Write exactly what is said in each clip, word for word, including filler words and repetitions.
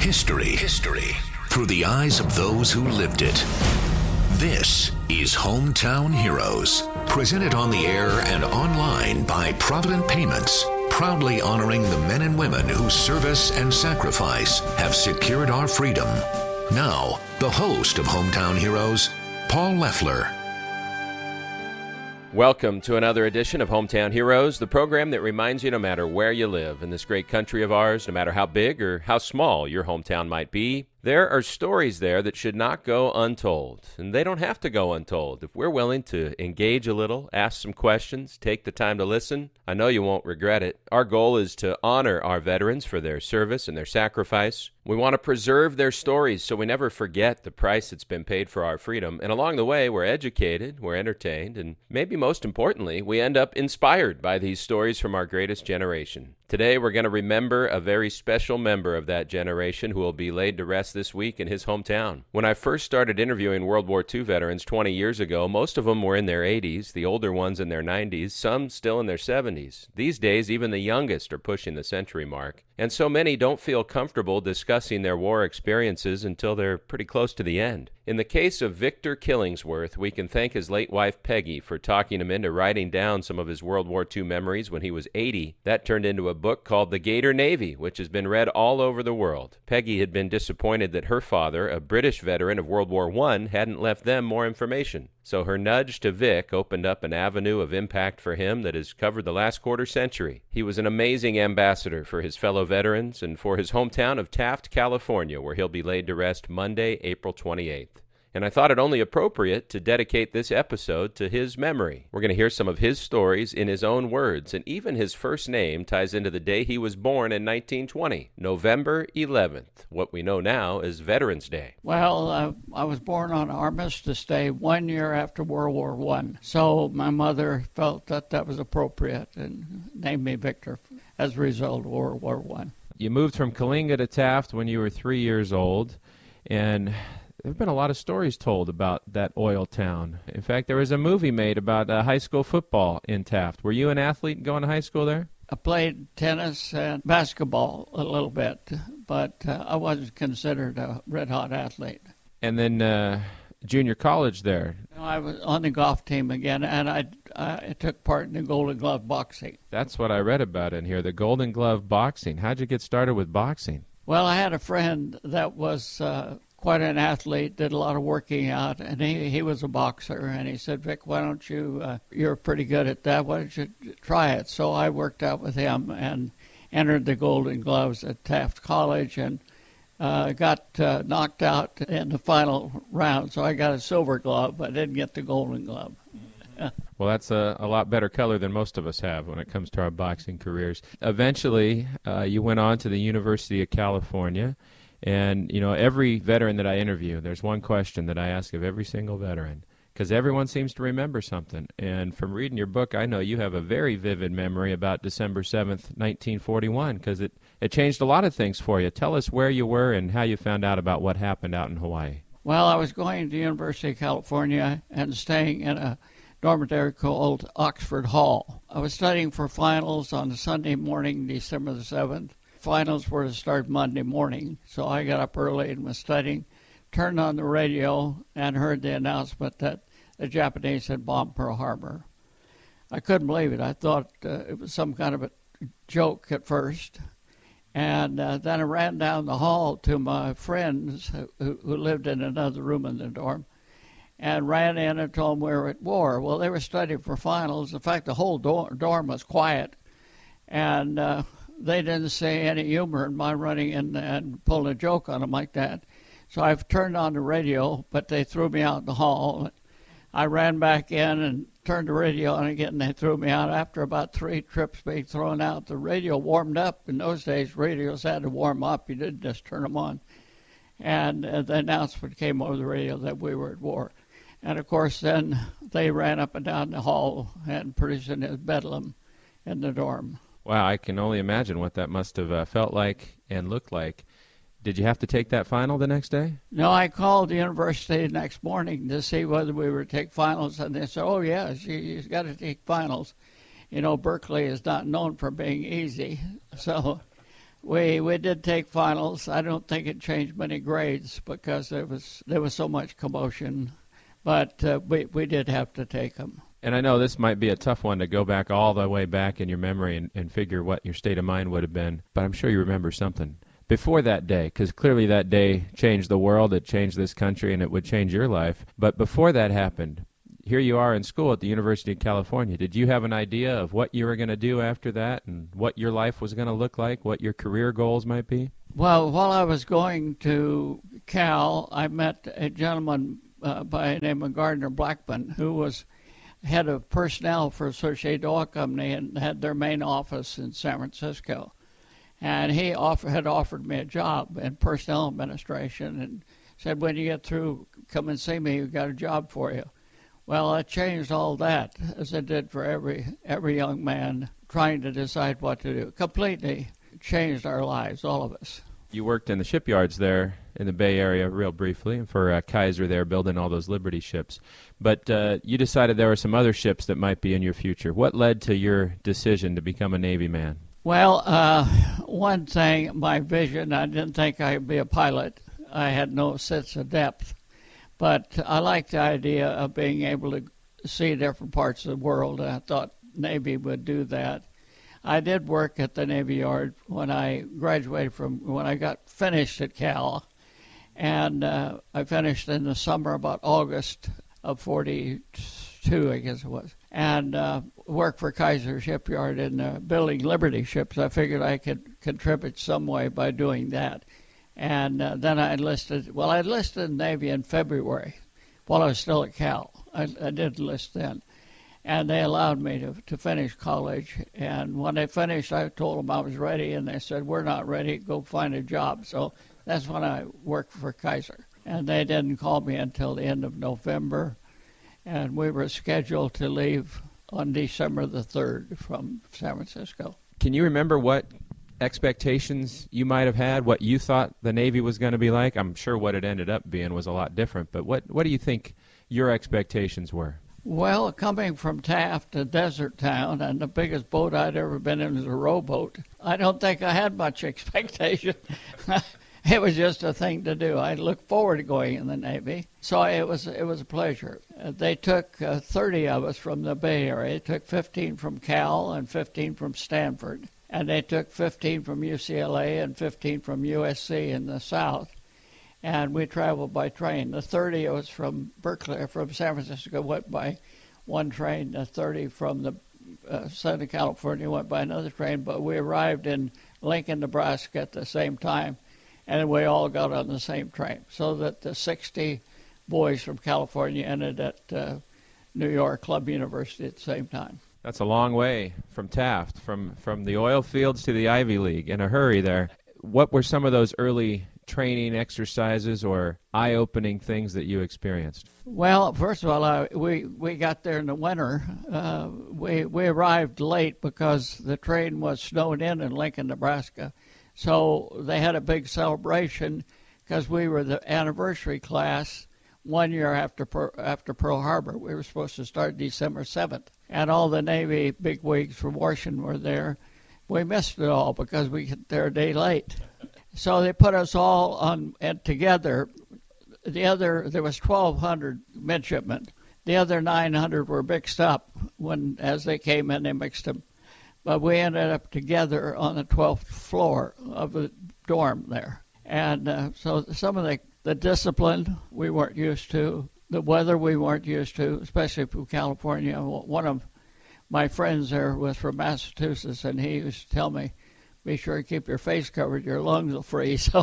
History. History. Through the eyes of those who lived it. This is Hometown Heroes. Presented on the air and online by Provident Payments. Proudly honoring the men and women whose service and sacrifice have secured our freedom. Now, the host of Hometown Heroes, Paul Leffler. Welcome to another edition of Hometown Heroes, the program that reminds you no matter where you live in this great country of ours, no matter how big or how small your hometown might be, there are stories there that should not go untold, and they don't have to go untold. If we're willing to engage a little, ask some questions, take the time to listen, I know you won't regret it. Our goal is to honor our veterans for their service and their sacrifice. We want to preserve their stories so we never forget the price that's been paid for our freedom. And along the way, we're educated, we're entertained, and maybe most importantly, we end up inspired by these stories from our greatest generation. Today, we're going to remember a very special member of that generation who will be laid to rest this week in his hometown. When I first started interviewing World War Two veterans twenty years ago, most of them were in their eighties, the older ones in their nineties, some still in their seventies. These days, even the youngest are pushing the century mark. And so many don't feel comfortable discussing their war experiences until they're pretty close to the end. In the case of Victor Killingsworth, we can thank his late wife Peggy for talking him into writing down some of his World War Two memories when he was eighty. That turned into a book called The Gator Navy, which has been read all over the world. Peggy had been disappointed that her father, a British veteran of World War One, hadn't left them more information. So her nudge to Vic opened up an avenue of impact for him that has covered the last quarter century. He was an amazing ambassador for his fellow veterans and for his hometown of Taft, California, where he'll be laid to rest Monday, April twenty-eighth. And I thought it only appropriate to dedicate this episode to his memory. We're going to hear some of his stories in his own words, and even his first name ties into the day he was born in nineteen twenty, November eleventh, what we know now as Veterans Day. Well, uh, I was born on Armistice Day, one year after World War One, so my mother felt that that was appropriate and named me Victor as a result of World War One. You moved from Kalinga to Taft when you were three years old, and there have been a lot of stories told about that oil town. In fact, there was a movie made about uh, high school football in Taft. Were you an athlete going to high school there? I played tennis and basketball a little bit, but uh, I wasn't considered a red-hot athlete. And then uh, junior college there? I was on the golf team again, and I, I took part in the Golden Glove boxing. That's what I read about in here, the Golden Glove boxing. How'd you get started with boxing? Well, I had a friend that was Uh, quite an athlete, did a lot of working out, and he, he was a boxer, and he said, Vic, why don't you, uh, you're pretty good at that, why don't you try it? So I worked out with him and entered the Golden Gloves at Taft College and uh, got uh, knocked out in the final round, so I got a silver glove. I didn't get the Golden Glove. Well, that's a, a lot better color than most of us have when it comes to our boxing careers. Eventually, uh, you went on to the University of California. And, you know, every veteran that I interview, there's one question that I ask of every single veteran, because everyone seems to remember something. And from reading your book, I know you have a very vivid memory about December seventh, nineteen forty-one, because it, it changed a lot of things for you. Tell us where you were and how you found out about what happened out in Hawaii. Well, I was going to the University of California and staying in a dormitory called Oxford Hall. I was studying for finals on Sunday morning, December the seventh. Finals were to start Monday morning, so I got up early and was studying, turned on the radio, and heard the announcement that the Japanese had bombed Pearl Harbor. I couldn't believe it. I thought uh, it was some kind of a joke at first. And uh, then I ran down the hall to my friends who, who lived in another room in the dorm and ran in and told them we were at war. Well, they were studying for finals. In fact, the whole dorm, dorm was quiet. And uh, they didn't see any humor in my running in and pulling a joke on them like that. So I've turned on the radio, but they threw me out in the hall. I ran back in and turned the radio on again, and they threw me out. After about three trips being thrown out, the radio warmed up. In those days, radios had to warm up. You didn't just turn them on. And uh, the announcement came over the radio that we were at war. And, of course, then they ran up and down the hall and pretty soon it was bedlam in the dorm. Wow, I can only imagine what that must have uh, felt like and looked like. Did you have to take that final the next day? No, I called the university the next morning to see whether we were to take finals, and they said, oh, yes, you, you've got to take finals. You know, Berkeley is not known for being easy. So We we did take finals. I don't think it changed many grades because there was there was so much commotion, but uh, we we did have to take them. And I know this might be a tough one to go back all the way back in your memory and, and figure what your state of mind would have been, but I'm sure you remember something before that day, because clearly that day changed the world, it changed this country, and it would change your life. But before that happened, here you are in school at the University of California. Did you have an idea of what you were going to do after that and what your life was going to look like, what your career goals might be? Well, while I was going to Cal, I met a gentleman uh, by the name of Gardner Blackman, who was head of personnel for Associated Oil Company and had their main office in San Francisco. And he offer, had offered me a job in personnel administration and said, when you get through, come and see me, we've got a job for you. Well, I changed all that, as it did for every every young man trying to decide what to do. Completely changed our lives, all of us. You worked in the shipyards there in the Bay Area real briefly for uh, Kaiser there, building all those Liberty ships. But uh, you decided there were some other ships that might be in your future. What led to your decision to become a Navy man? Well, uh, one thing, my vision, I didn't think I'd be a pilot. I had no sense of depth. But I liked the idea of being able to see different parts of the world, and I thought Navy would do that. I did work at the Navy Yard when I graduated from, when I got finished at Cal, and uh, I finished in the summer, about August of forty-two, I guess it was, and uh, worked for Kaiser Shipyard in uh, building Liberty ships. I figured I could contribute some way by doing that. And uh, then I enlisted, well, I enlisted in the Navy in February while I was still at Cal. I, I did enlist then. And they allowed me to, to finish college. And when I finished, I told them I was ready, and they said, we're not ready, go find a job. So that's when I worked for Kaiser. And they didn't call me until the end of November. And we were scheduled to leave on December the third from San Francisco. Can you remember what expectations you might have had, what you thought the Navy was going to be like? I'm sure what it ended up being was a lot different, but what, what do you think your expectations were? Well, coming from Taft, a desert town, and the biggest boat I'd ever been in was a rowboat, I don't think I had much expectation. It was just a thing to do. I looked forward to going in the Navy, so it was it was a pleasure. Uh, they took uh, thirty of us from the Bay Area. They took fifteen from Cal and fifteen from Stanford, and they took fifteen from U C L A and fifteen from U S C in the South. And we traveled by train. The thirty of us from Berkeley, from San Francisco, went by one train. The thirty from the uh, Southern California went by another train. But we arrived in Lincoln, Nebraska at the same time, and we all got on the same train. So that the sixty boys from California ended at uh, New York Club University at the same time. That's a long way from Taft, from, from the oil fields to the Ivy League, in a hurry there. What were some of those early training exercises or eye-opening things that you experienced? Well, first of all, uh, we we got there in the winter. Uh, we we arrived late because the train was snowed in in Lincoln, Nebraska. So they had a big celebration because we were the anniversary class one year after per, after Pearl Harbor. We were supposed to start December seventh, and all the Navy bigwigs from Washington were there. We missed it all because we got there a day late. So they put us all on and together. The other, there was twelve hundred midshipmen. The other nine hundred were mixed up. When as they came in, they mixed them. But we ended up together on the twelfth floor of the dorm there. And uh, so some of the, the discipline we weren't used to, the weather we weren't used to, especially from California. One of my friends there was from Massachusetts, and he used to tell me, be sure to keep your face covered, your lungs will freeze. So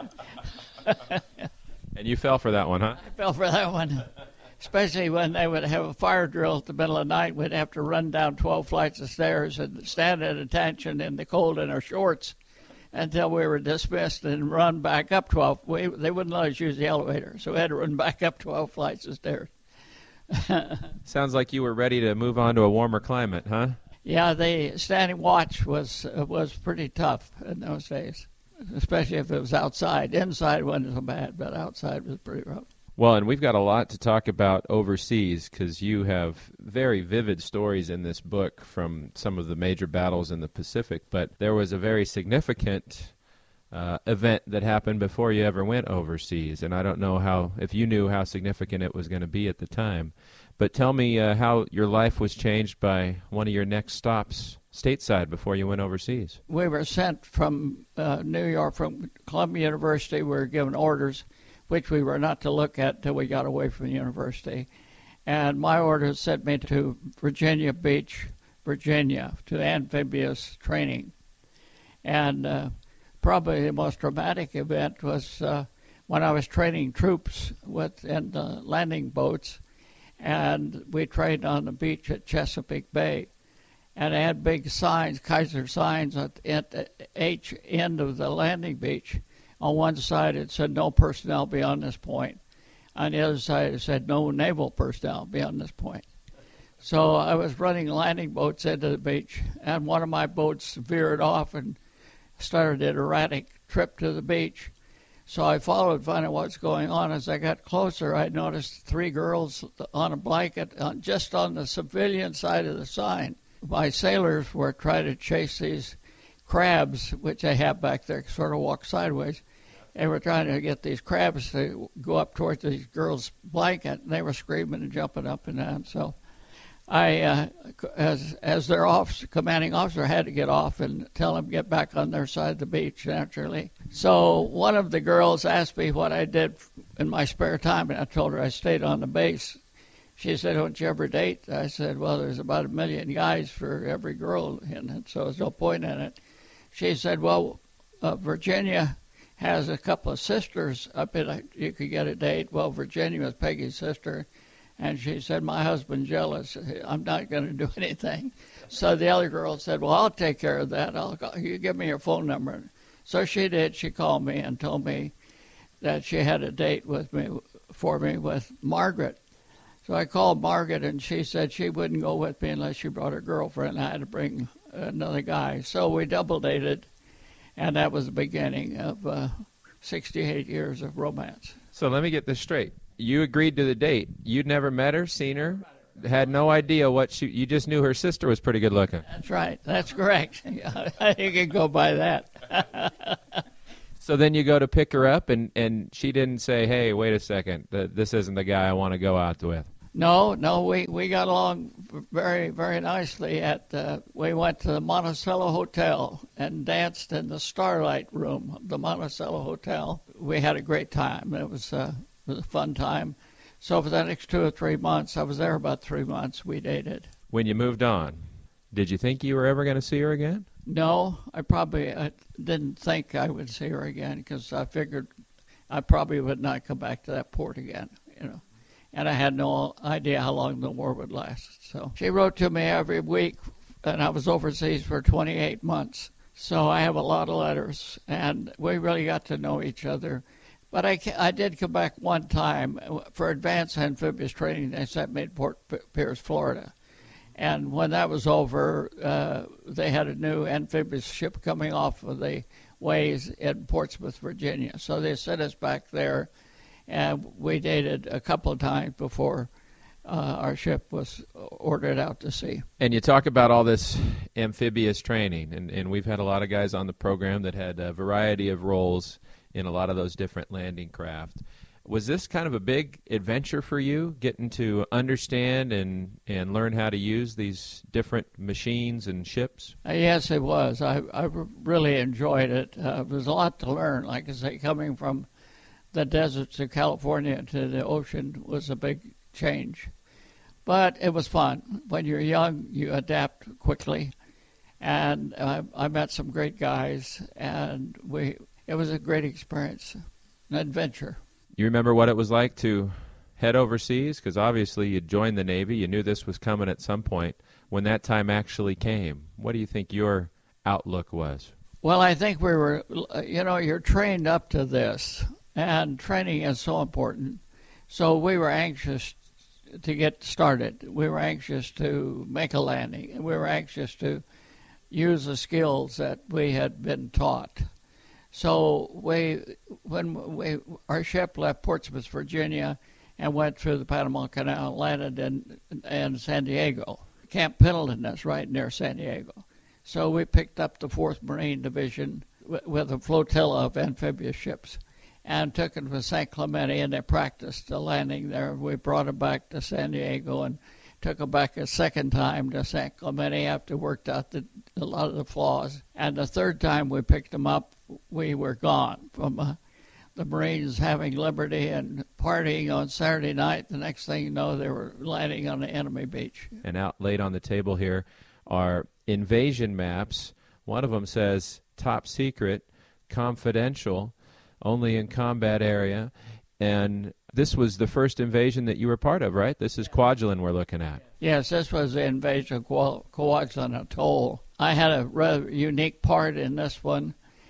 and you fell for that one, huh? I fell for that one, especially when they would have a fire drill at the middle of the night. We'd have to run down twelve flights of stairs and stand at attention in the cold in our shorts until we were dismissed and run back up twelve. We, they wouldn't let us use the elevator, so we had to run back up twelve flights of stairs. Sounds like you were ready to move on to a warmer climate, huh? Yeah, the standing watch was uh, was pretty tough in those days, especially if it was outside. Inside wasn't so bad, but outside was pretty rough. Well, and we've got a lot to talk about overseas because you have very vivid stories in this book from some of the major battles in the Pacific, but there was a very significant uh, event that happened before you ever went overseas, and I don't know how if you knew how significant it was going to be at the time. But tell me uh, how your life was changed by one of your next stops stateside before you went overseas. We were sent from uh, New York, from Columbia University. We were given orders which we were not to look at till we got away from the university. And my orders sent me to Virginia Beach, Virginia, to amphibious training. And uh, probably the most dramatic event was uh, when I was training troops with in the landing boats, and we trained on the beach at Chesapeake Bay. And I had big signs, Kaiser signs, at, at the H end of the landing beach. On one side it said no personnel beyond this point. On the other side it said no naval personnel beyond this point. So I was running landing boats into the beach, and one of my boats veered off and started an erratic trip to the beach. So I followed, finding what's going on. As I got closer, I noticed three girls on a blanket on, just on the civilian side of the sign. My sailors were trying to chase these crabs, which they have back there, sort of walk sideways. They were trying to get these crabs to go up towards these girls' blanket, and they were screaming and jumping up and down. So I, uh, as as their officer, commanding officer, had to get off and tell them to get back on their side of the beach, naturally. So one of the girls asked me what I did in my spare time, and I told her I stayed on the base. She said, "Don't you ever date?" I said, "Well, there's about a million guys for every girl in it, so there's no point in it." She said, "Well, uh, Virginia has a couple of sisters up in a, you could get a date." Well, Virginia was Peggy's sister, and she said, "My husband's jealous. I'm not going to do anything." So the other girl said, "Well, I'll take care of that. I'll call, you give me your phone number." So she did. She called me and told me that she had a date with me for me with Margaret. So I called Margaret, and she said she wouldn't go with me unless she brought her girlfriend. I had to bring another guy. So we double dated, and that was the beginning of uh, sixty-eight years of romance. So let me get this straight. You agreed to the date. You'd never met her, seen her, had no idea what she, you just knew her sister was pretty good looking. That's right. That's correct. You can go by that. So then you go to pick her up, and, and she didn't say, "Hey, wait a second, this isn't the guy I want to go out with." No, no, we, we got along very, very nicely. At uh, we went to the Monticello Hotel and danced in the Starlight Room of the Monticello Hotel. We had a great time. It was, uh, it was a fun time. So for the next two or three months, I was there about three months, we dated. When you moved on, did you think you were ever going to see her again? No, I probably I didn't think I would see her again, because I figured I probably would not come back to that port again, you know. And I had no idea how long the war would last. So she wrote to me every week, and I was overseas for twenty-eight months. So I have a lot of letters, and we really got to know each other. But I, I did come back one time for advanced amphibious training. They sent me to Port Pierce, Florida. And when that was over, uh, they had a new amphibious ship coming off of the ways in Portsmouth, Virginia. So they sent us back there. And we dated a couple of times before uh, our ship was ordered out to sea. And you talk about all this amphibious training, and, and we've had a lot of guys on the program that had a variety of roles in a lot of those different landing craft. Was this kind of a big adventure for you, getting to understand and, and learn how to use these different machines and ships? Uh, yes, it was. I, I really enjoyed it. Uh, there was a lot to learn. Like I say, coming from the deserts of California to the ocean was a big change. But it was fun. When you're young, you adapt quickly. And uh, I met some great guys, and we it was a great experience, an adventure. You remember what it was like to head overseas? Because obviously you joined the Navy. You knew this was coming at some point. When that time actually came, what do you think your outlook was? Well, I think we were, you know, you're trained up to this. And training is so important. So we were anxious to get started. We were anxious to make a landing. And we were anxious to use the skills that we had been taught. So we when we, our ship left Portsmouth, Virginia, and went through the Panama Canal, landed in, in San Diego. Camp Pendleton is right near San Diego. So we picked up the fourth Marine Division with, with a flotilla of amphibious ships and took them to San Clemente, and they practiced the landing there. We brought them back to San Diego and took them back a second time to San Clemente after we worked out the, a lot of the flaws. And the third time we picked them up, we were gone from uh, the Marines having liberty and partying on Saturday night. The next thing you know, they were landing on the enemy beach. And out laid on the table here are invasion maps. One of them says top secret, confidential, only in combat area. And this was the first invasion that you were part of, right? This is Kwajalein we're looking at. Yes, this was the invasion of Kwajalein Atoll. I had a rather unique part in this one.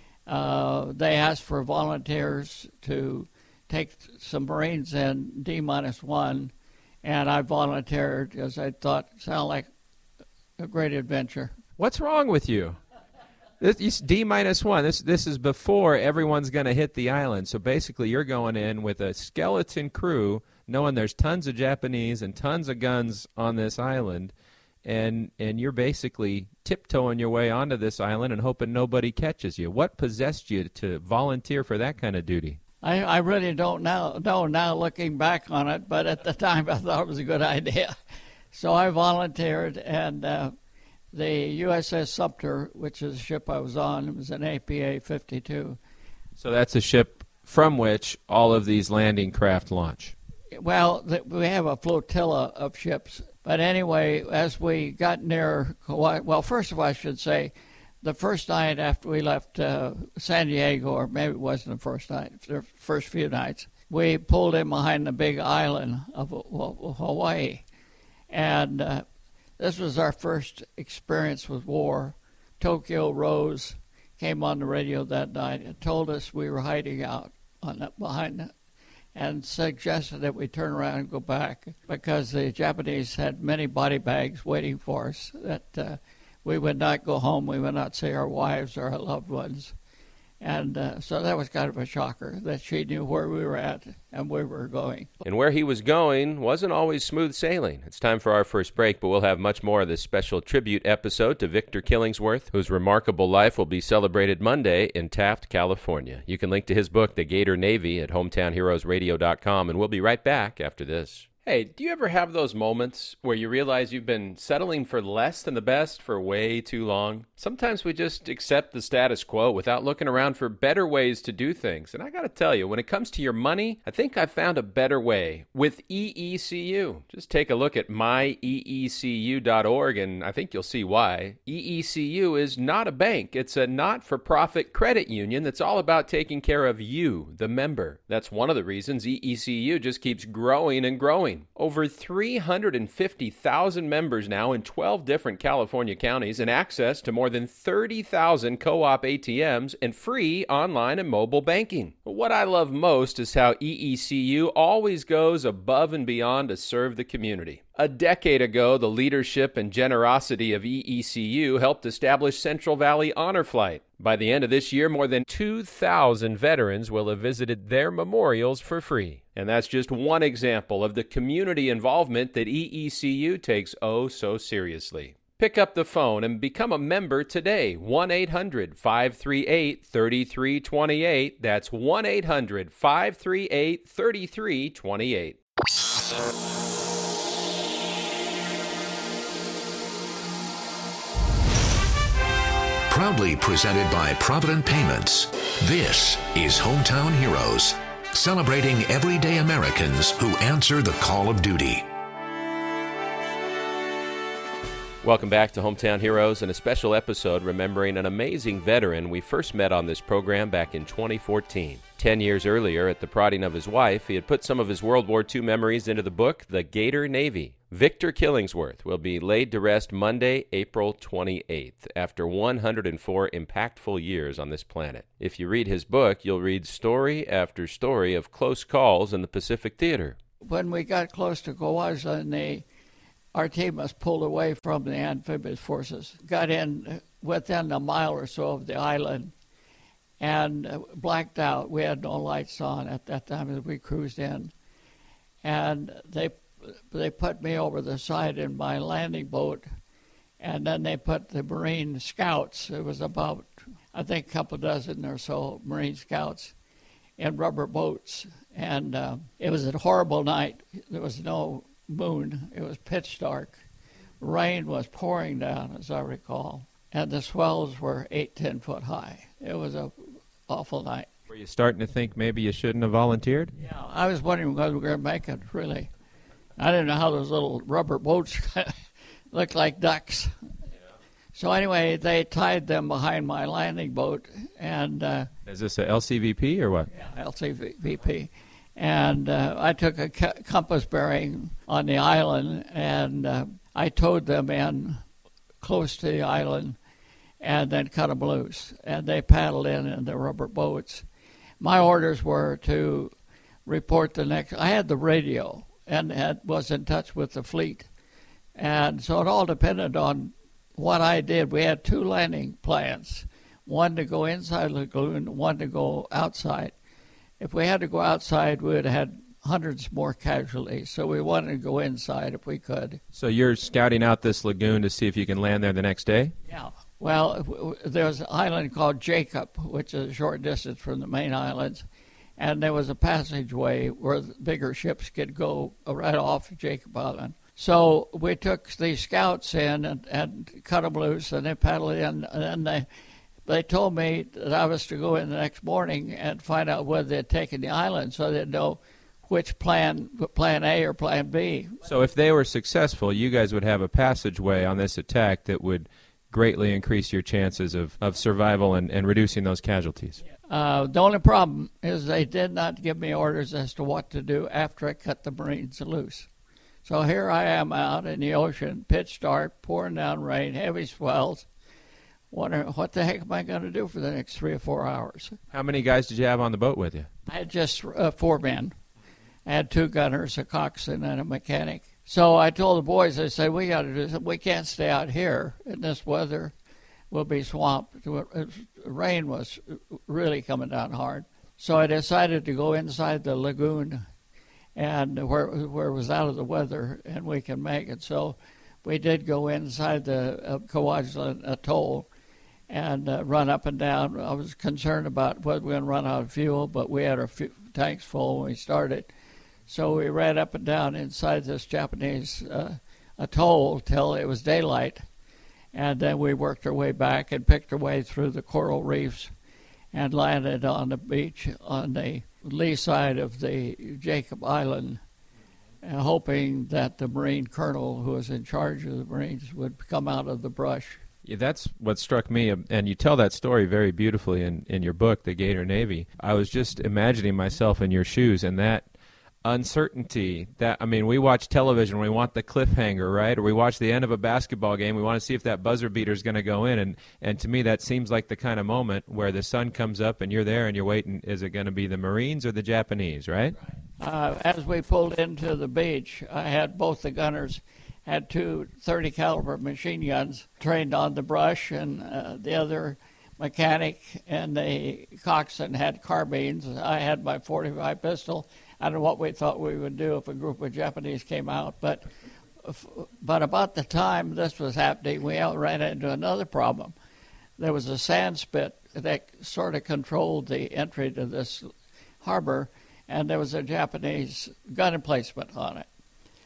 Uh, they asked for volunteers to take some Marines in D minus one, and I volunteered because I thought it sounded like a great adventure. What's wrong with you? This D minus one. This this is before everyone's going to hit the island. So basically, you're going in with a skeleton crew, knowing there's tons of Japanese and tons of guns on this island, and and you're basically tiptoeing your way onto this island and hoping nobody catches you. What possessed you to volunteer for that kind of duty? I, I really don't now know now looking back on it, but at the time I thought it was a good idea. So I volunteered, and uh, the U S S Sumter, which is the ship I was on, it was an A P A fifty-two. So that's a ship from which all of these landing craft launch. Well, the, we have a flotilla of ships. But anyway, as we got near Kauai, well, first of all, I should say, the first night after we left uh, San Diego, or maybe it wasn't the first night, the first few nights, we pulled in behind the big island of, of Hawaii. And uh, this was our first experience with war. Tokyo Rose came on the radio that night and told us we were hiding out on the, behind the, and suggested that we turn around and go back because the Japanese had many body bags waiting for us, that uh, we would not go home, we would not see our wives or our loved ones. And uh, so that was kind of a shocker that she knew where we were at and where we were going. And where he was going wasn't always smooth sailing. It's time for our first break, but we'll have much more of this special tribute episode to Victor Killingsworth, whose remarkable life will be celebrated Monday in Taft, California. You can link to his book, The Gator Navy, at hometown heroes radio dot com, and we'll be right back after this. Hey, do you ever have those moments where you realize you've been settling for less than the best for way too long? Sometimes we just accept the status quo without looking around for better ways to do things. And I got to tell you, when it comes to your money, I think I've found a better way with E E C U. Just take a look at my E E C U dot org and I think you'll see why. E E C U is not a bank. It's a not-for-profit credit union that's all about taking care of you, the member. That's one of the reasons E E C U just keeps growing and growing. Over three hundred fifty thousand members now in twelve different California counties and access to more than thirty thousand co-op A T Ms and free online and mobile banking. What I love most is how E E C U always goes above and beyond to serve the community. A decade ago, the leadership and generosity of E E C U helped establish Central Valley Honor Flight. By the end of this year, more than two thousand veterans will have visited their memorials for free. And that's just one example of the community involvement that E E C U takes oh so seriously. Pick up the phone and become a member today. one eight hundred five three eight three three two eight. That's one eight hundred five three eight three three two eight. Proudly presented by Provident Payments, this is Hometown Heroes, celebrating everyday Americans who answer the call of duty. Welcome back to Hometown Heroes and a special episode remembering an amazing veteran we first met on this program back in twenty fourteen. Ten years earlier, at the prodding of his wife, he had put some of his World War Two memories into the book, The Gator Navy. Victor Killingsworth will be laid to rest Monday, April twenty-eighth, after one hundred four impactful years on this planet. If you read his book, you'll read story after story of close calls in the Pacific Theater. When we got close to Kwajalein, they our team was pulled away from the amphibious forces, got in within a mile or so of the island, and uh, blacked out. We had no lights on at that time as we cruised in. And they they put me over the side in my landing boat, and then they put the Marine Scouts. It was about, I think, a couple dozen or so Marine Scouts in rubber boats. And uh, it was a horrible night. There was no moon. It was pitch dark. Rain was pouring down, as I recall. And the swells were eight, ten foot high. It was an awful night. Were you starting to think maybe you shouldn't have volunteered? Yeah, I was wondering whether we were going to make it, really. I didn't know how those little rubber boats looked like ducks. So anyway, they tied them behind my landing boat. and uh, Is this a L C V P or what? Yeah, L C V P. And uh, I took a c- compass bearing on the island, and uh, I towed them in close to the island and then cut them loose. And they paddled in in the rubber boats. My orders were to report the next. I had the radio and had, was in touch with the fleet. And so it all depended on what I did. We had two landing plans, one to go inside the lagoon, one to go outside. If we had to go outside, we would have had hundreds more casualties. So we wanted to go inside if we could. So you're scouting out this lagoon to see if you can land there the next day? Yeah. Well, there's an island called Jacob, which is a short distance from the main islands, and there was a passageway where the bigger ships could go right off Jacob Island. So we took the scouts in and, and cut them loose, and they paddled in, and then they, they told me that I was to go in the next morning and find out whether they'd taken the island so they'd know which plan, plan A or plan B. So if they were successful, you guys would have a passageway on this attack that would greatly increase your chances of, of survival and, and reducing those casualties. Uh, the only problem is they did not give me orders as to what to do after I cut the Marines loose. So here I am out in the ocean, pitch dark, pouring down rain, heavy swells. Wondering what the heck am I going to do for the next three or four hours? How many guys did you have on the boat with you? I had just uh, four men. I had two gunners, a coxswain, and a mechanic. So I told the boys, I said, we got to do something. We can't stay out here in this weather. We'll be swamped. Rain was really coming down hard. So I decided to go inside the lagoon and where where it was out of the weather and we can make it. So we did go inside the uh, Kwajalein Atoll and uh, run up and down. I was concerned about whether we were going to run out of fuel, but we had our f- tanks full when we started. So we ran up and down inside this Japanese uh, atoll till it was daylight. And then we worked our way back and picked our way through the coral reefs and landed on the beach on the lee side of the Jacob Island, uh, hoping that the Marine colonel who was in charge of the Marines would come out of the brush. Yeah, that's what struck me, and you tell that story very beautifully in, in your book, The Gator Navy. I was just imagining myself in your shoes, and that uncertainty, that, I mean, we watch television, we want the cliffhanger, right? Or we watch the end of a basketball game, we want to see if that buzzer beater is going to go in, and, and to me that seems like the kind of moment where the sun comes up and you're there and you're waiting, is it going to be the Marines or the Japanese, right? Uh, as we pulled into the beach, I had both the gunners had two thirty caliber machine guns trained on the brush, and uh, the other mechanic and the coxswain had carbines. I had my forty-five pistol. I don't know what we thought we would do if a group of Japanese came out, but but about the time this was happening, we ran into another problem. There was a sand spit that sort of controlled the entry to this harbor, and there was a Japanese gun emplacement on it.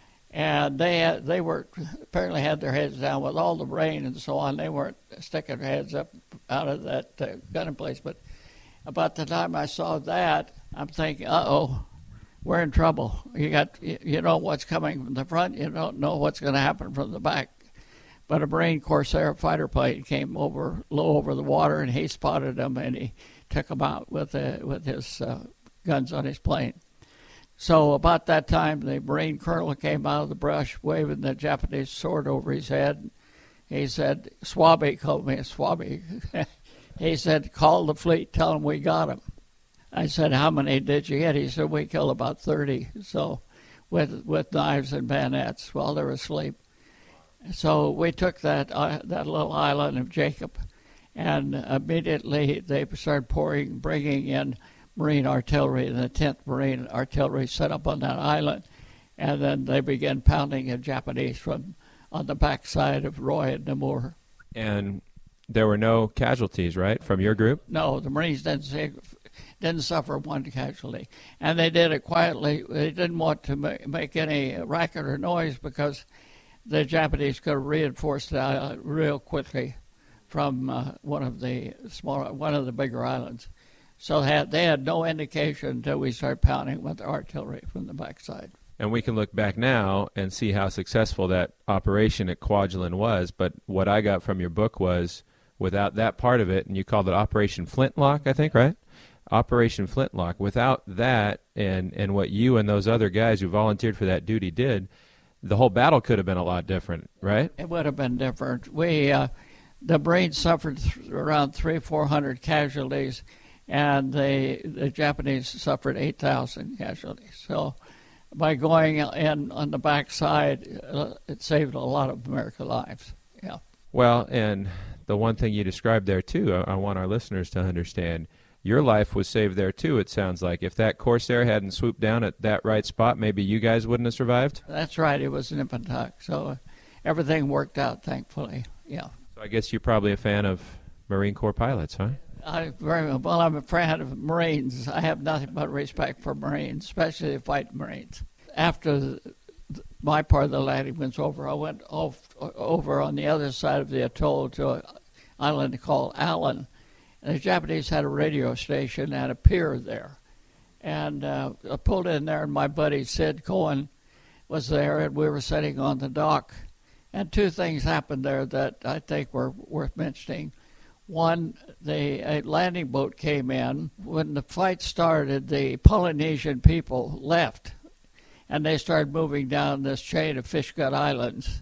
And they had, they were apparently had their heads down with all the rain and so on. They weren't sticking their heads up out of that uh, gun emplacement. About the time I saw that, I'm thinking, uh-oh, we're in trouble. You got, you know what's coming from the front. You don't know what's going to happen from the back. But a Marine Corsair fighter plane came over, low over the water, and he spotted them, and he took them out with uh, with his uh, guns on his plane. So about that time, the Marine colonel came out of the brush, waving the Japanese sword over his head. He said, "Swabi," called me a Swabi. He said, "Call the fleet, tell them we got them." I said, "How many did you get?" He said, "We killed about thirty, so with with knives and bayonets while they were asleep." So we took that uh, that little island of Jacob, And immediately they started pouring, bringing in Marine artillery, and the tenth Marine artillery set up on that island. And then they began pounding the Japanese from on the backside of Roy and Namur. And there were no casualties, right, from your group? No, the Marines didn't say, didn't suffer one casualty. And they did it quietly. They didn't want to ma- make any racket or noise because the Japanese could have reinforced the island real quickly from uh, one of the smaller, one of the bigger islands. So they had, they had no indication until we started pounding with the artillery from the backside. And we can look back now and see how successful that operation at Kwajalein was. But what I got from your book was, without that part of it, and you called it Operation Flintlock, I think, right? Operation Flintlock. Without that and, and what you and those other guys who volunteered for that duty did, the whole battle could have been a lot different, right? It would have been different. We, uh, the Marines suffered th- around three, four hundred casualties, and the the Japanese suffered eight thousand casualties. So by going in on the backside, uh, it saved a lot of American lives. Yeah. Well, and the one thing you described there, too, I, I want our listeners to understand, your life was saved there, too, it sounds like. If that Corsair hadn't swooped down at that right spot, maybe you guys wouldn't have survived? That's right. It was nip and tuck. So everything worked out, thankfully. Yeah. So I guess you're probably a fan of Marine Corps pilots, huh? I very well. I'm a fan of Marines. I have nothing but respect for Marines, especially the fighting Marines. After the, my part of the landing was over, I went off over on the other side of the atoll to an island called Allen. And the Japanese had a radio station and a pier there. And uh, I pulled in there, and my buddy Sid Cohen was there, and we were sitting on the dock. And two things happened there that I think were worth mentioning. One, the a landing boat came in. When the fight started, the Polynesian people left, and they started moving down this chain of Fishgut Islands.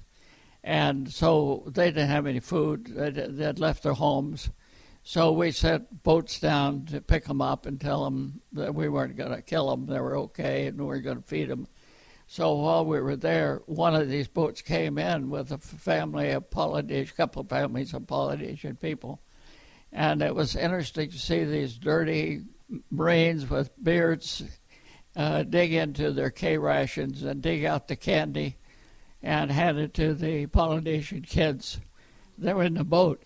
And so they didn't have any food. They had left their homes. So we sent boats down to pick them up and tell them that we weren't going to kill them. They were okay, and we were going to feed them. So while we were there, one of these boats came in with a family of Polynesian, a couple of families of Polynesian people. And it was interesting to see these dirty Marines with beards uh, dig into their K rations and dig out the candy and hand it to the Polynesian kids. They were in the boat.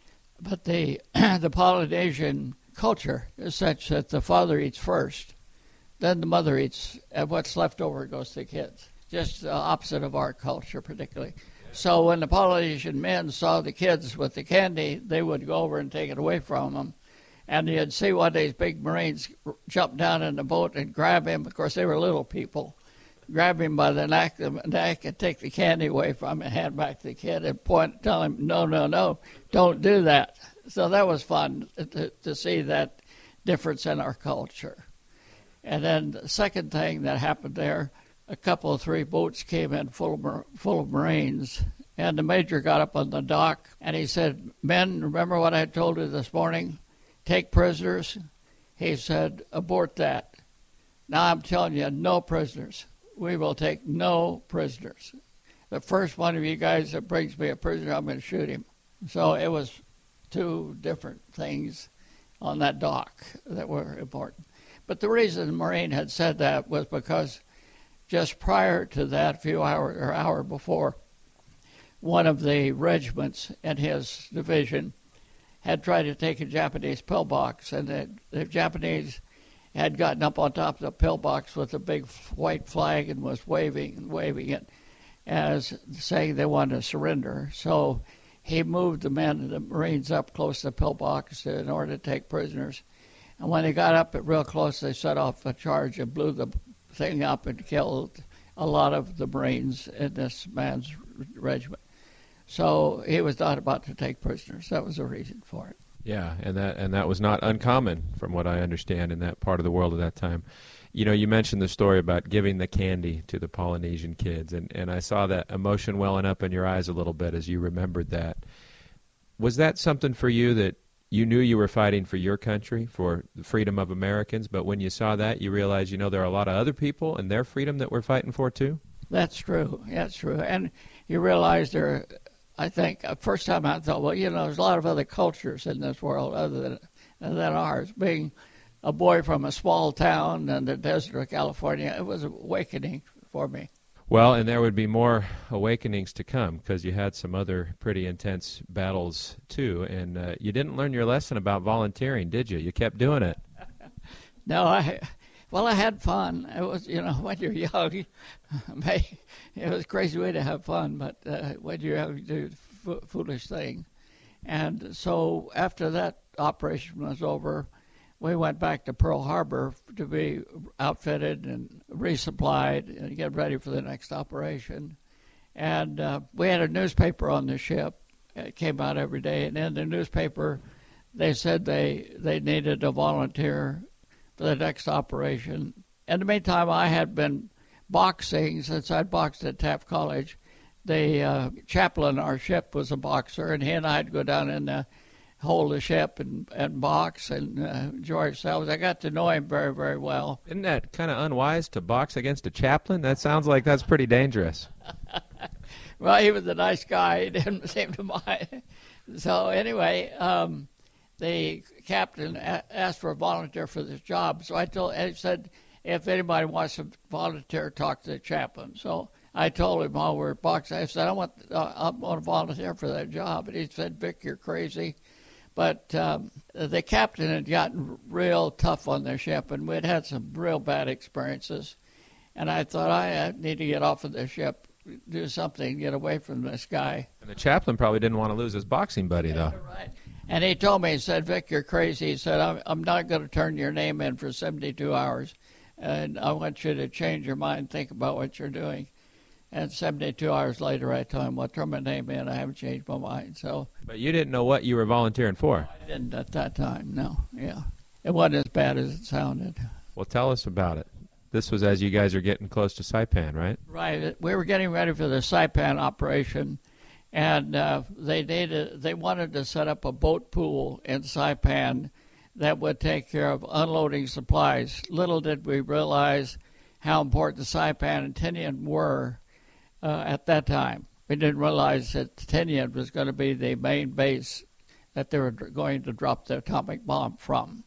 But the the Polynesian culture is such that the father eats first, then the mother eats, and what's left over goes to the kids. Just the opposite of our culture, particularly. So when the Polynesian men saw the kids with the candy, they would go over and take it away from them. And you'd see one of these big Marines jump down in the boat and grab him. Of course, they were little people. Grab him by the neck, the neck and take the candy away from him and hand back to the kid and point, tell him, no, no, no, don't do that. So that was fun to, to see that difference in our culture. And then the second thing that happened there, a couple of three boats came in full of, full of Marines, and the major got up on the dock, and he said, men, remember what I told you this morning? Take prisoners? He said, abort that. Now I'm telling you, no prisoners. We will take no prisoners. The first one of you guys that brings me a prisoner, I'm going to shoot him. So it was two different things on that dock that were important. But the reason the Marine had said that was because just prior to that, a few hours or hour before, one of the regiments in his division had tried to take a Japanese pillbox, and the, the Japanese had gotten up on top of the pillbox with a big white flag and was waving and waving it as saying they wanted to surrender. So he moved the men, the Marines, up close to the pillbox in order to take prisoners. And when they got up real close, they set off a charge and blew the thing up and killed a lot of the Marines in this man's regiment. So he was not about to take prisoners. That was the reason for it. Yeah, and that and that was not uncommon, from what I understand, in that part of the world at that time. You know, you mentioned the story about giving the candy to the Polynesian kids, and, and I saw that emotion welling up in your eyes a little bit as you remembered that. Was that something for you that you knew you were fighting for your country, for the freedom of Americans, but when you saw that, you realized, you know, there are a lot of other people and their freedom that we're fighting for too? That's true. That's true. And you realize there are I think. Uh, first time I thought, well, you know, there's a lot of other cultures in this world other than, than ours. Being a boy from a small town in the desert of California, it was an awakening for me. Well, and there would be more awakenings to come because you had some other pretty intense battles too, and uh, you didn't learn your lesson about volunteering, did you? You kept doing it. No, I, well, I had fun. It was, you know, when you're young, it was a crazy way to have fun, but uh, when you're young, you do f- foolish thing. And so after that operation was over, we went back to Pearl Harbor to be outfitted and resupplied and get ready for the next operation. And uh, we had a newspaper on the ship. It came out every day. And in the newspaper, they said they, they needed a volunteer for the next operation. In the meantime, I had been boxing since I'd boxed at Taft College. The uh, chaplain on our ship was a boxer, and he and I'd go down in the hold the ship and, and box and uh, enjoy ourselves. I got to know him very, very well. Isn't that kind of unwise to box against a chaplain? That sounds like that's pretty dangerous. Well, he was a nice guy. He didn't seem to mind. So anyway, um, the captain a- asked for a volunteer for this job. So I told, he said, if anybody wants to volunteer, talk to the chaplain. So I told him while we were boxing, I said, I want, uh, I want to volunteer for that job. And he said, Vic, you're crazy. But um, the captain had gotten real tough on the ship, and we'd had some real bad experiences. And I thought, I need to get off of the ship, do something, get away from this guy. And the chaplain probably didn't want to lose his boxing buddy, though. Yeah, right. And he told me, he said, Vic, you're crazy. He said, I'm, I'm not going to turn your name in for seventy-two hours, and I want you to change your mind, think about what you're doing. And seventy-two hours later, I told him, well, turn my name in. I haven't changed my mind. So, but you didn't know what you were volunteering for. I didn't at that time, no. Yeah. It wasn't as bad as it sounded. Well, tell us about it. This was as you guys are getting close to Saipan, right? Right. We were getting ready for the Saipan operation, and uh, they needed, they wanted to set up a boat pool in Saipan that would take care of unloading supplies. Little did we realize how important Saipan and Tinian were uh, at that time. We didn't realize that Tinian was going to be the main base that they were going to drop the atomic bomb from.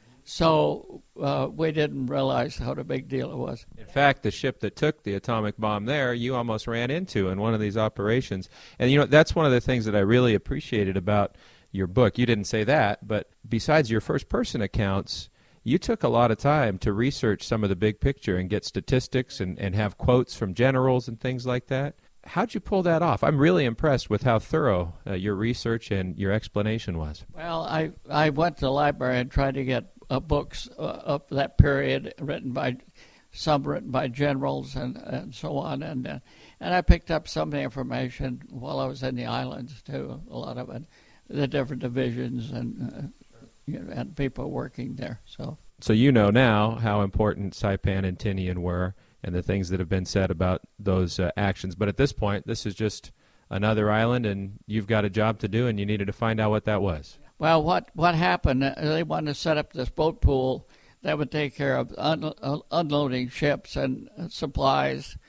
So uh, we didn't realize how a big deal it was. In fact, the ship that took the atomic bomb there, you almost ran into in one of these operations. And, you know, that's one of the things that I really appreciated about your book. You didn't say that, but besides your first-person accounts, you took a lot of time to research some of the big picture and get statistics and, and have quotes from generals and things like that. How'd you pull that off? I'm really impressed with how thorough uh, your research and your explanation was. Well, I, I went to the library and tried to get uh, books uh, of that period written by, some written by generals and, and so on. And, uh, and I picked up some of the information while I was in the islands, too, a lot of it, the different divisions and uh, you know, and people working there. So so you know now how important Saipan and Tinian were and the things that have been said about those uh, actions. But at this point, this is just another island, and you've got a job to do, and you needed to find out what that was. Well, what, what happened, uh, they wanted to set up this boat pool that would take care of un- uh, unloading ships and uh, supplies.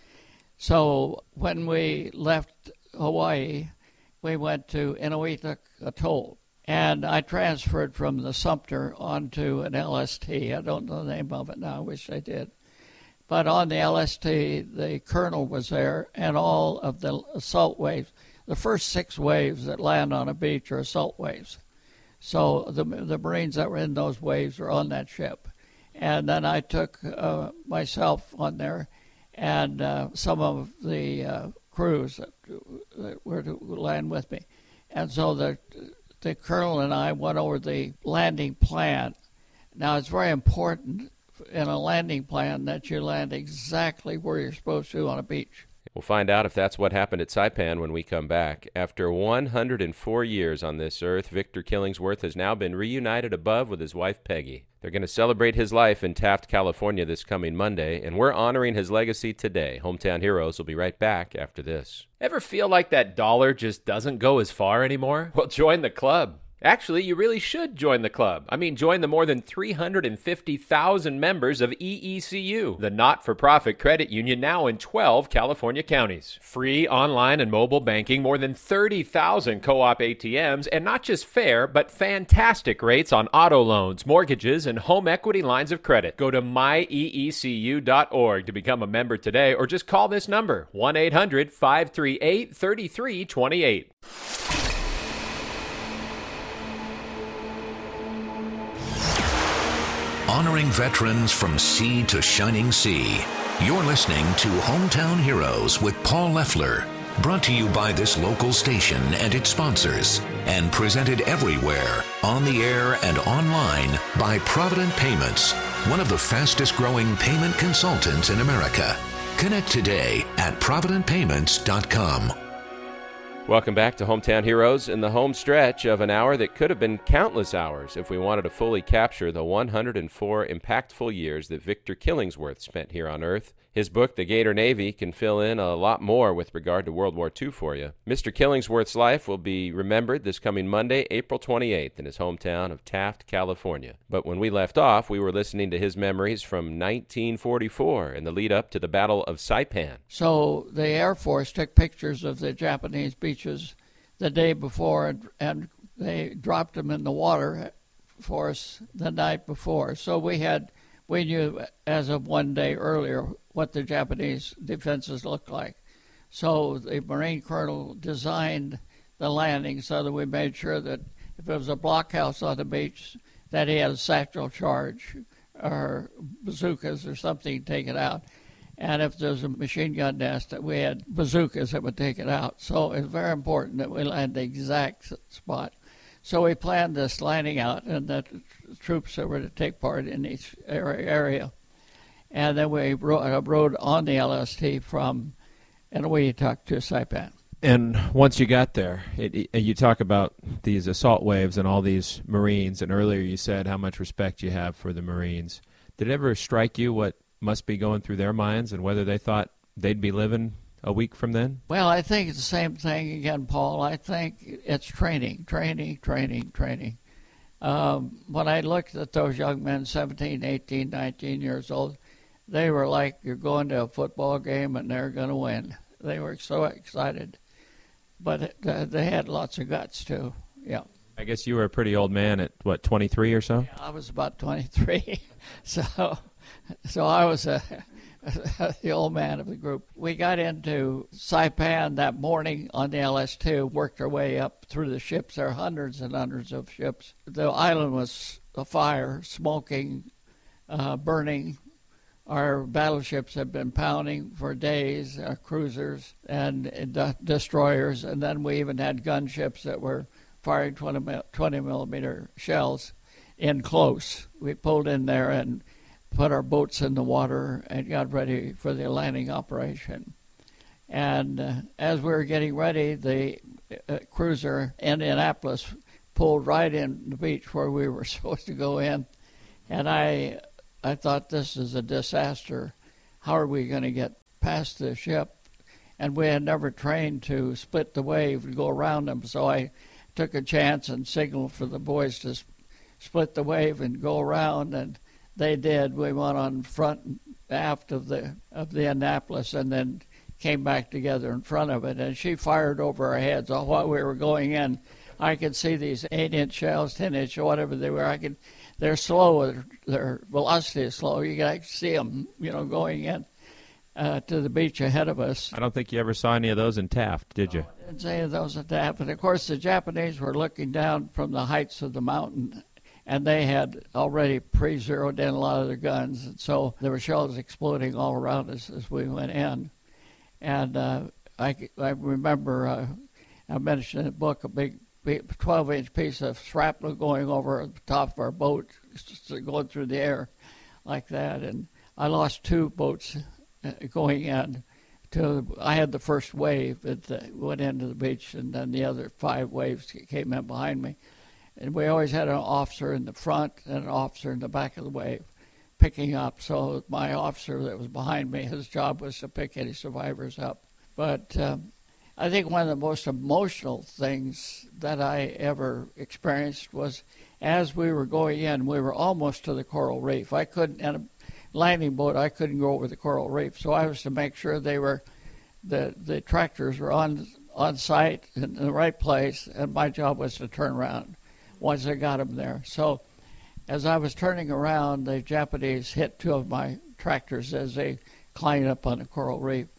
So when we left Hawaii, we went to Inuit Atoll. And I transferred from the Sumter onto an L S T. I don't know the name of it now. I wish I did. But on the L S T, the colonel was there, and all of the assault waves. The first six waves that land on a beach are assault waves. So the the Marines that were in those waves were on that ship. And then I took uh, myself on there and uh, some of the uh, crews that, that were to land with me. And so the the colonel and I went over the landing plan. Now, it's very important in a landing plan that you land exactly where you're supposed to on a beach. We'll find out if that's what happened at Saipan when we come back. After one hundred four years on this earth, Victor Killingsworth has now been reunited above with his wife, Peggy. They're going to celebrate his life in Taft, California this coming Monday, and we're honoring his legacy today. Hometown Heroes will be right back after this. Ever feel like that dollar just doesn't go as far anymore? Well, join the club. Actually, you really should join the club. I mean, join the more than three hundred fifty thousand members of E E C U, the not-for-profit credit union now in twelve California counties. Free online and mobile banking, more than thirty thousand co-op A T Ms, and not just fair, but fantastic rates on auto loans, mortgages, and home equity lines of credit. Go to my e e c u dot org to become a member today, or just call this number, one eight hundred, five three eight, three three two eight. Honoring veterans from sea to shining sea. You're listening to Hometown Heroes with Paul Leffler. Brought to you by this local station and its sponsors. And presented everywhere, on the air and online, by Provident Payments, one of the fastest growing payment consultants in America. Connect today at provident payments dot com. Welcome back to Hometown Heroes in the home stretch of an hour that could have been countless hours if we wanted to fully capture the one hundred four impactful years that Victor Killingsworth spent here on Earth. His book, The Gator Navy, can fill in a lot more with regard to World War Two for you. Mister Killingsworth's life will be remembered this coming Monday, April twenty-eighth, in his hometown of Taft, California. But when we left off, we were listening to his memories from nineteen forty-four in the lead-up to the Battle of Saipan. So the Air Force took pictures of the Japanese beaches the day before, and, and they dropped them in the water for us the night before. So we had, we knew as of one day earlier what the Japanese defenses looked like. So the Marine Colonel designed the landing so that we made sure that if there was a blockhouse on the beach, that he had a satchel charge or bazookas or something to take it out. And if there was a machine gun nest, that we had bazookas that would take it out. So it's very important that we land the exact spot. So we planned this landing out, and that the troops that were to take part in each area. And then we rode, rode on the L S T from Enewetak to Saipan. And once you got there, it, it, you talk about these assault waves and all these Marines, and earlier you said how much respect you have for the Marines. Did it ever strike you what must be going through their minds and whether they thought they'd be living a week from then? Well, I think it's the same thing again, Paul. I think it's training, training, training, training. Um, when I looked at those young men, seventeen, eighteen, nineteen years old, they were like you're going to a football game and they're going to win. They were so excited. But uh, they had lots of guts, too. Yeah. I guess you were a pretty old man at, what, twenty-three or so? Yeah, I was about twenty-three. so so I was a, the old man of the group. We got into Saipan that morning on the L S two, worked our way up through the ships. There are hundreds and hundreds of ships. The island was afire, smoking, uh, burning. Our battleships had been pounding for days, our cruisers and uh, destroyers, and then we even had gunships that were firing twenty millimeter shells in close. We pulled in there and put our boats in the water and got ready for the landing operation. And uh, as we were getting ready, the uh, cruiser Indianapolis pulled right in the beach where we were supposed to go in, and I... I thought, this is a disaster. How are we going to get past the ship? And we had never trained to split the wave and go around them, so I took a chance and signaled for the boys to split the wave and go around, and they did. We went on front and aft of the of the Annapolis and then came back together in front of it, and she fired over our heads while we were going in. I could see these eight-inch shells, ten-inch, whatever they were. I could. They're slow. Their velocity is slow. You can actually see them, you know, going in uh, to the beach ahead of us. I don't think you ever saw any of those in Taft, did you? No, I didn't see any of those in Taft. And, of course, the Japanese were looking down from the heights of the mountain, and they had already pre-zeroed in a lot of their guns. And so there were shells exploding all around us as we went in. And uh, I, I remember, uh, I mentioned in the book, a big twelve-inch piece of shrapnel going over the top of our boat, going through the air like that. And I lost two boats going in. To, I had the first wave that went into the beach, and then the other five waves came in behind me. And we always had an officer in the front and an officer in the back of the wave picking up. So my officer that was behind me, his job was to pick any survivors up. But um, I think one of the most emotional things that I ever experienced was as we were going in, we were almost to the coral reef. I couldn't, in a landing boat, I couldn't go over the coral reef, so I was to make sure they were, the the tractors were on on site in the right place, and my job was to turn around once I got them there. So as I was turning around, the Japanese hit two of my tractors as they climbed up on the coral reef.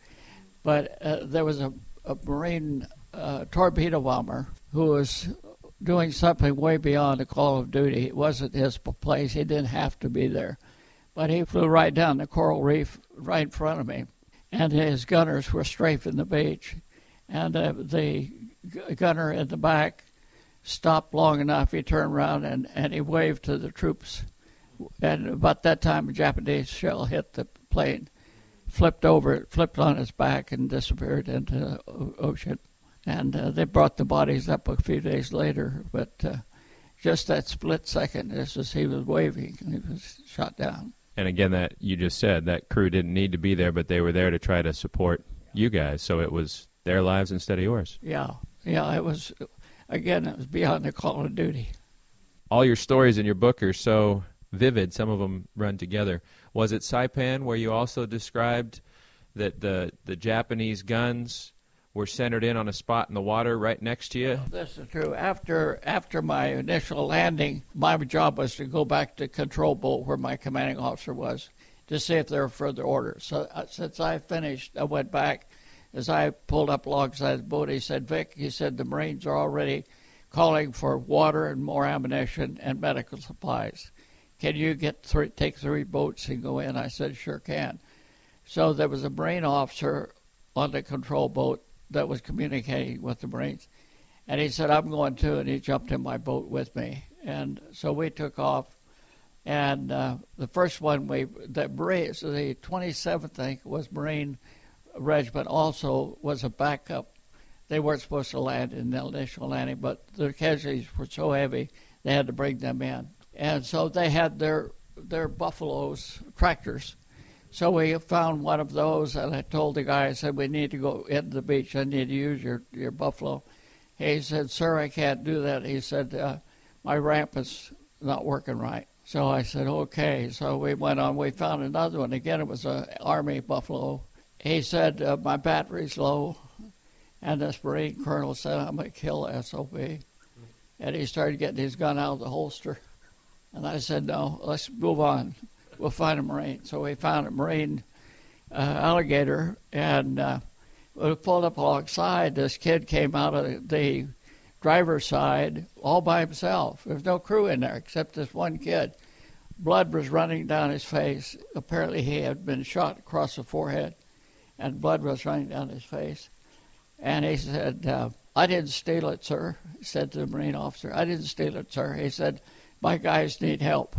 But uh, there was a, a Marine uh, torpedo bomber who was doing something way beyond the call of duty. It wasn't his place. He didn't have to be there. But he flew right down the coral reef right in front of me, and his gunners were strafing the beach. And uh, the gunner in the back stopped long enough. He turned around and, and he waved to the troops. And about that time, a Japanese shell hit the plane, flipped over, it flipped on its back, and disappeared into the ocean. And uh, they brought the bodies up a few days later, but uh, just that split second, just as he was waving, he was shot down. And again, that you just said, that crew didn't need to be there, but they were there to try to support you guys, so it was their lives instead of yours. Yeah, yeah, it was, again, it was beyond the call of duty. All your stories in your book are so vivid, some of them run together. Was it Saipan where you also described that the the Japanese guns were centered in on a spot in the water right next to you? This is true. After after my initial landing, my job was to go back to control boat where my commanding officer was to see if there were further orders. So uh, since I finished, I went back. As I pulled up alongside the boat, he said, Vic, he said, the Marines are already calling for water and more ammunition and medical supplies. Can you get three, take three boats and go in? I said, sure can. So there was a Marine officer on the control boat that was communicating with the Marines. And he said, I'm going too, and he jumped in my boat with me. And so we took off. And uh, the first one, we the Marines, the twenty-seventh, I think, was Marine Regiment, also was a backup. They weren't supposed to land in the initial landing, but the casualties were so heavy, they had to bring them in. And so they had their their buffaloes, tractors. So we found one of those, and I told the guy, I said, we need to go into the beach. I need to use your, your buffalo. He said, sir, I can't do that. He said, uh, my ramp is not working right. So I said, okay. So we went on. We found another one. Again, it was an Army buffalo. He said, uh, my battery's low. And this Marine colonel said, I'm going to kill S O B. And he started getting his gun out of the holster. And I said, no, let's move on. We'll find a Marine. So we found a Marine uh, alligator, and uh, we pulled up alongside. This kid came out of the driver's side all by himself. There was no crew in there except this one kid. Blood was running down his face. Apparently he had been shot across the forehead, and blood was running down his face. And he said, uh, I didn't steal it, sir, he said to the Marine officer. I didn't steal it, sir. He said, my guys need help.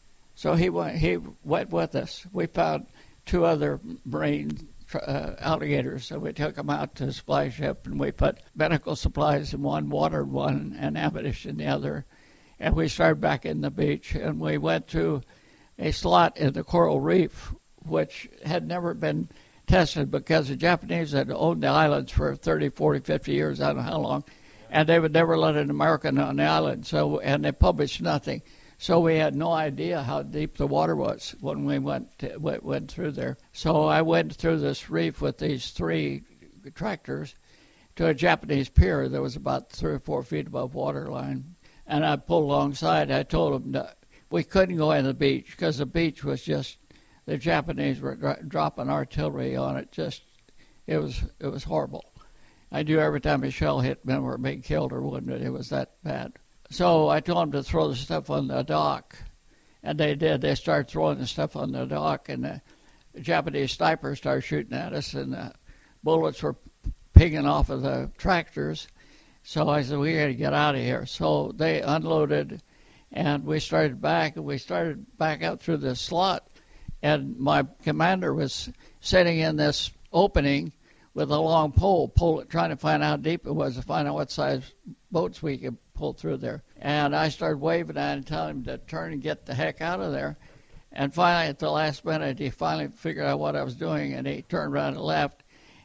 So he went, he went with us. We found two other Marine uh, alligators, so we took them out to the supply ship, and we put medical supplies in one, water in one, and ammunition in the other. And we started back in the beach, and we went to a slot in the coral reef, which had never been tested because the Japanese had owned the islands for thirty, forty, fifty years, I don't know how long, and they would never let an American on the island, so and they published nothing. So we had no idea how deep the water was when we went to, went, went through there. So I went through this reef with these three tractors to a Japanese pier that was about three or four feet above water line. And I pulled alongside. I told them that we couldn't go in the beach because the beach was just, the Japanese were dro- dropping artillery on it. Just, it was it was horrible. I knew every time a shell hit, men were being killed or wounded. It was that bad. So I told them to throw the stuff on the dock, and they did. They started throwing the stuff on the dock, and the Japanese snipers started shooting at us, and the bullets were pinging off of the tractors. So I said, we got to get out of here. So they unloaded, and we started back, and we started back out through this slot, and my commander was sitting in this opening with a long pole, pull, trying to find out how deep it was to find out what size boats we could pull through there. And I started waving at him and telling him to turn and get the heck out of there. And finally, at the last minute, he finally figured out what I was doing, and he turned around and left.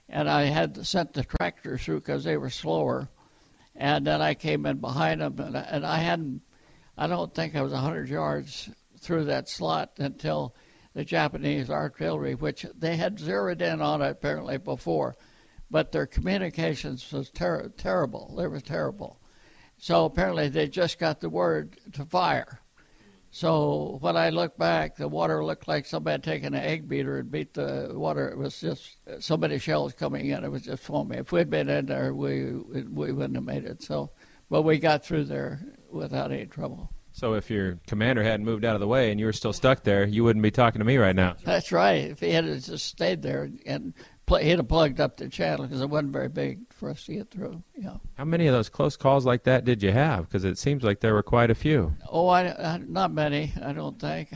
and I had sent the tractors through because they were slower. And then I came in behind them, and I, and I hadn't, I don't think I was one hundred yards through that slot until the Japanese artillery, which they had zeroed in on it apparently before, but their communications was ter- terrible. They were terrible. So apparently they just got the word to fire. So when I look back, the water looked like somebody had taken an egg beater and beat the water. It was just so many shells coming in. It was just foaming. If we'd been in there, we we wouldn't have made it. So, but we got through there without any trouble. So if your commander hadn't moved out of the way and you were still stuck there, you wouldn't be talking to me right now. That's right. If he had just stayed there and pl- he'd have plugged up the channel because it wasn't very big for us to get through. Yeah. How many of those close calls like that did you have? Because it seems like there were quite a few. Oh, I, I, not many, I don't think.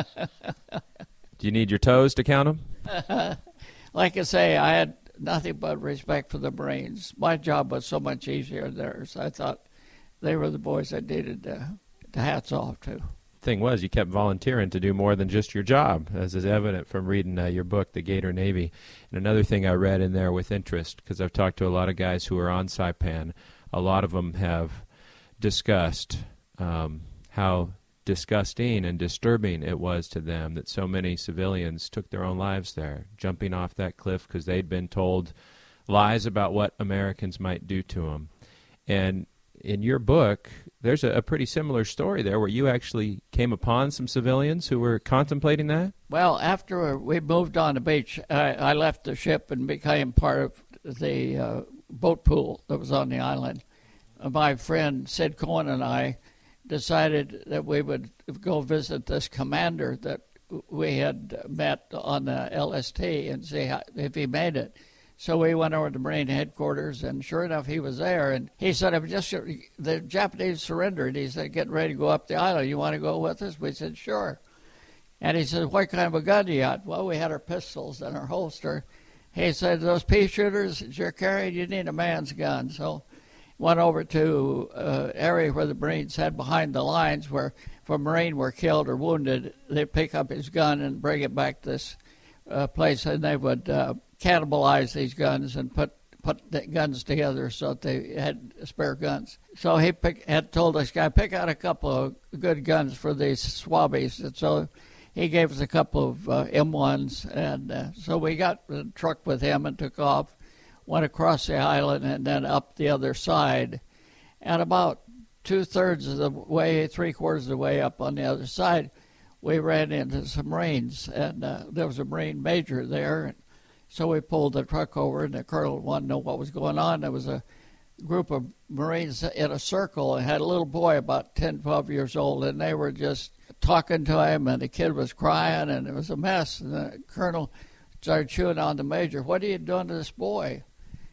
Do you need your toes to count them? Like I say, I had nothing but respect for the Marines. My job was so much easier than theirs. I thought they were the boys I needed to, to hats off to. Thing was, you kept volunteering to do more than just your job, as is evident from reading uh, your book, The Gator Navy. And another thing I read in there with interest, because I've talked to a lot of guys who are on Saipan, a lot of them have discussed um, how disgusting and disturbing it was to them that so many civilians took their own lives there, jumping off that cliff because they'd been told lies about what Americans might do to them. And in your book, there's a, a pretty similar story there where you actually came upon some civilians who were contemplating that? Well, after we moved on the beach, I, I left the ship and became part of the uh, boat pool that was on the island. Uh, my friend Sid Cohen and I decided that we would go visit this commander that we had met on the L S T and see how, if he made it. So we went over to Marine headquarters, and sure enough, he was there. And he said, "I'm just the Japanese surrendered." He said, "Getting ready to go up the island. You want to go with us?" We said, "Sure." And he said, "What kind of a gun do you got?" Well, we had our pistols in our holster. He said, "Those pea shooters that you're carrying, you need a man's gun." So went over to an uh, area where the Marines had behind the lines, where if a Marine were killed or wounded, they'd pick up his gun and bring it back to this uh, place, and they would uh, cannibalize these guns and put put the guns together so that they had spare guns. So he pick, had told this guy, pick out a couple of good guns for these swabbies. And so he gave us a couple of uh, M ones. And uh, so we got the truck with him and took off, went across the island and then up the other side. And about two-thirds of the way, three-quarters of the way up on the other side, we ran into some Marines. And uh, there was a Marine major there. And so we pulled the truck over, and the colonel wanted to know what was going on. There was a group of Marines in a circle and had a little boy about ten, twelve years old, and they were just talking to him, and the kid was crying, and it was a mess. And the colonel started chewing on the major. "What are you doing to this boy?"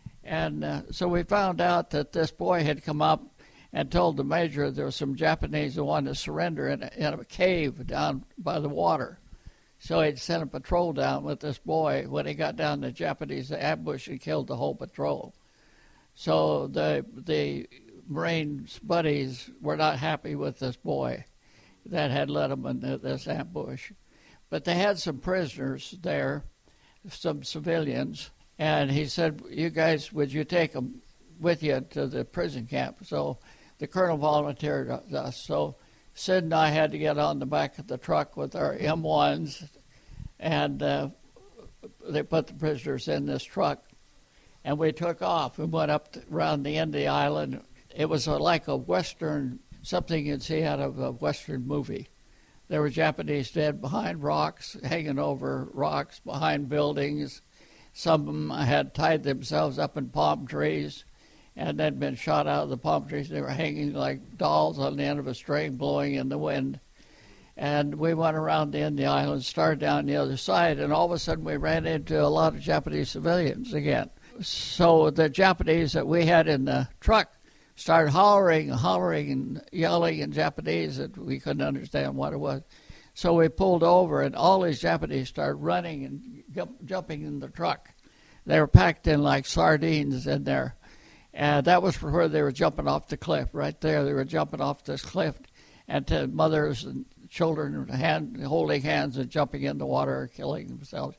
And uh, so we found out that this boy had come up and told the major there were some Japanese who wanted to surrender in a, in a cave down by the water. So he'd sent a patrol down with this boy. When he got down, the Japanese ambushed and killed the whole patrol. So the the Marines' buddies were not happy with this boy that had led them into this ambush. But they had some prisoners there, some civilians, and he said, "You guys, would you take them with you to the prison camp?" So the colonel volunteered us. So Sid and I had to get on the back of the truck with our M ones, and uh, they put the prisoners in this truck, and we took off and went up to, around the end of the island. It was a, like a Western, something you'd see out of a Western movie. There were Japanese dead behind rocks, hanging over rocks, behind buildings. Some of them had tied themselves up in palm trees and then been shot out of the palm trees. They were hanging like dolls on the end of a string, blowing in the wind. And we went around the end of the island, started down the other side, and all of a sudden we ran into a lot of Japanese civilians again. So the Japanese that we had in the truck started hollering, hollering, and yelling in Japanese that we couldn't understand what it was. So we pulled over, and all these Japanese started running and jump, jumping in the truck. They were packed in like sardines in there. And that was where they were jumping off the cliff, right there. They were jumping off this cliff, and to mothers and children hand, holding hands and jumping in the water, killing themselves.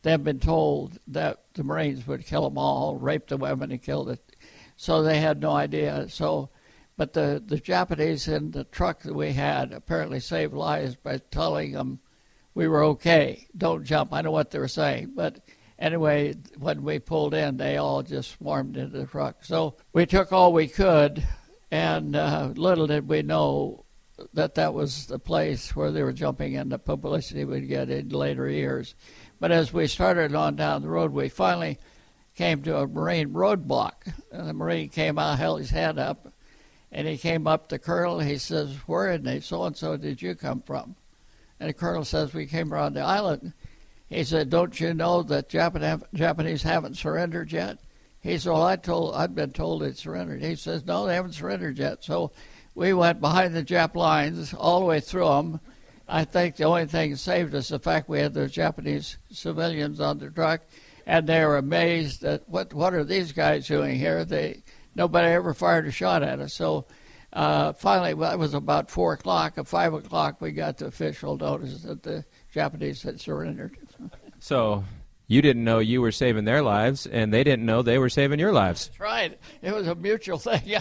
they've been told that the Marines would kill them all, rape the women and kill it. So they had no idea. So, but the, the Japanese in the truck that we had apparently saved lives by telling them we were okay, don't jump. I know what they were saying. But anyway, when we pulled in, they all just swarmed into the truck. So we took all we could, and uh, little did we know that that was the place where they were jumping in, the publicity we'd get in later years. But as we started on down the road, we finally came to a Marine roadblock. And the Marine came out, held his hand up, and he came up to Colonel. He says, where in the so-and-so did you come from? And the Colonel says, we came around the island. He said, don't you know that Japan- Japanese haven't surrendered yet? He said, well, I told, I've been told they surrendered. He says, no, they haven't surrendered yet. So we went behind the Jap lines all the way through them. I think the only thing that saved us, the fact we had those Japanese civilians on the truck, and they were amazed at what what are these guys doing here? They nobody ever fired a shot at us. So uh, finally, well, it was about four o'clock. At five o'clock, we got the official notice that the Japanese had surrendered. So you didn't know you were saving their lives, and they didn't know they were saving your lives. That's right. It was a mutual thing.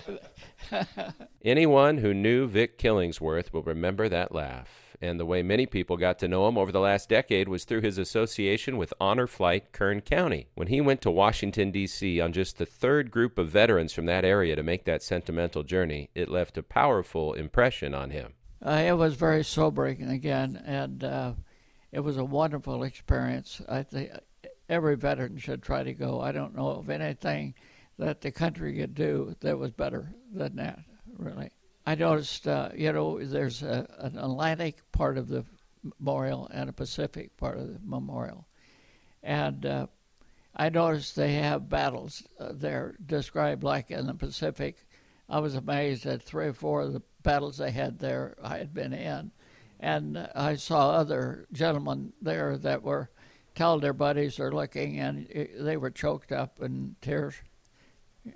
Anyone who knew Vic Killingsworth will remember that laugh. And the way many people got to know him over the last decade was through his association with Honor Flight Kern County. When he went to Washington, D C on just the third group of veterans from that area to make that sentimental journey, it left a powerful impression on him. Uh, it was very sobering again, and uh, it was a wonderful experience. I think every veteran should try to go. I don't know of anything that the country could do that was better than that, really. I noticed, uh, you know, there's a, an Atlantic part of the memorial and a Pacific part of the memorial. And uh, I noticed they have battles uh, there described like in the Pacific. I was amazed at three or four of the battles they had there I had been in. And uh, I saw other gentlemen there that were telling their buddies they're looking, and it, they were choked up in tears. Yeah.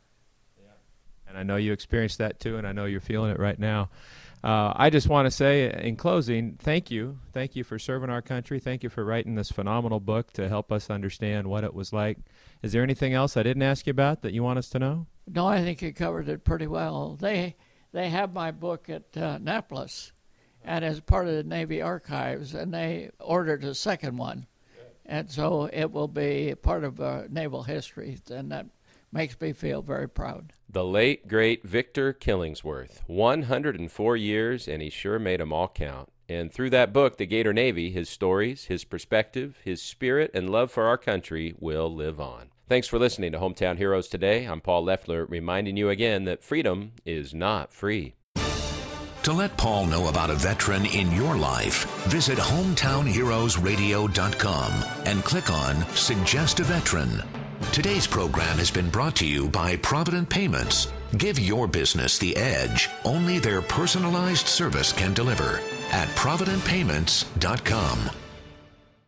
And I know you experienced that too, and I know you're feeling it right now. Uh, I just want to say in closing, thank you. Thank you for serving our country. Thank you for writing this phenomenal book to help us understand what it was like. Is there anything else I didn't ask you about that you want us to know? No, I think you covered it pretty well. They they have my book at uh, Annapolis, and as part of the Navy Archives, and they ordered a second one. And so it will be part of uh, naval history, and that makes me feel very proud. The late, great Victor Killingsworth, one hundred four years, and he sure made them all count. And through that book, The Gator Navy, his stories, his perspective, his spirit, and love for our country will live on. Thanks for listening to Hometown Heroes today. I'm Paul Leffler, reminding you again that freedom is not free. To let Paul know about a veteran in your life, visit hometown heroes radio dot com and click on Suggest a Veteran. Today's program has been brought to you by Provident Payments. Give your business the edge only their personalized service can deliver at provident payments dot com.